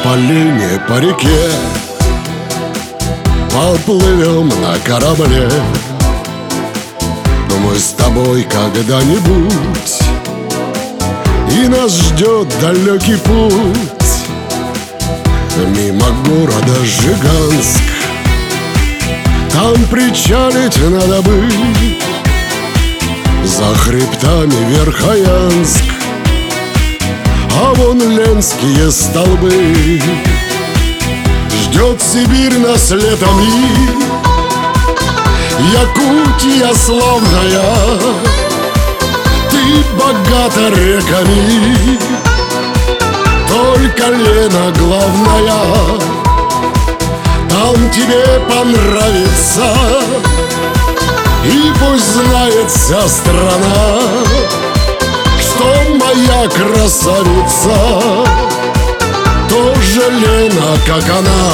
по линии, по реке поплывем на корабле. Но мы с тобой когда-нибудь, и нас ждет далекий путь мимо города Жиганск. Там причалить надо бы, за хребтами Верхоянск. А вон Ленские столбы, ждет Сибирь нас летом и Якутия славная. Ты богата реками, только Лена главная. Там тебе понравится, и пусть знает вся страна, что моя красавица тоже Лена, как она.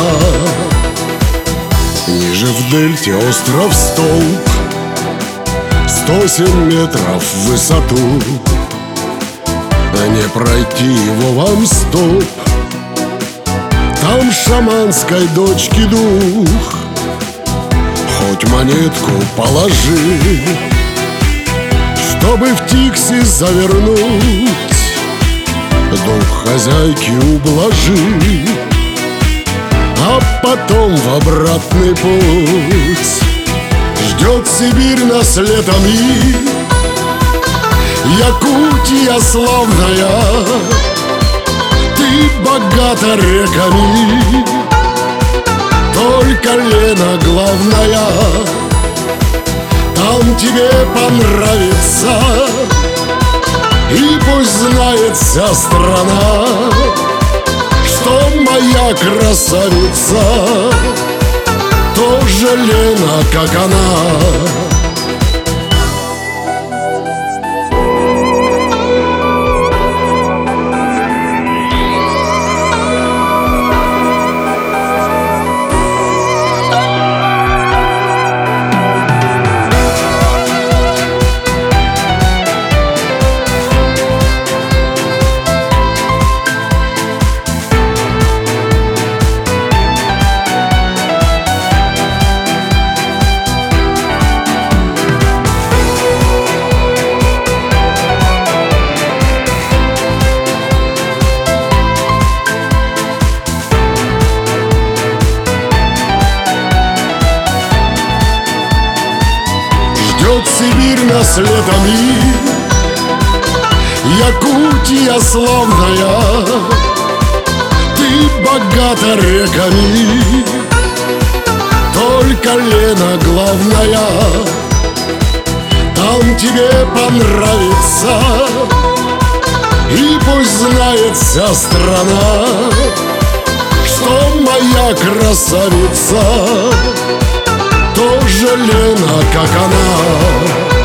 Ниже в дельте остров Столб, 107 метров в высоту. Не пройти его вам стоп, там шаманской дочки дух. Хоть монетку положи, чтобы в тикси завернуть, дух хозяйки ублажи, а потом в обратный путь. Ждет Сибирь нас летом и Якутия славная. Ты богата реками, только Лена главная. Там тебе понравится, и пусть знает вся страна, что моя красавица тоже Лена, как она. Ждет Сибирь нас летом и Якутия славная. Ты богата реками, только Лена главная. Там тебе понравится, и пусть знает вся страна, что моя красавица тоже Лена, как она.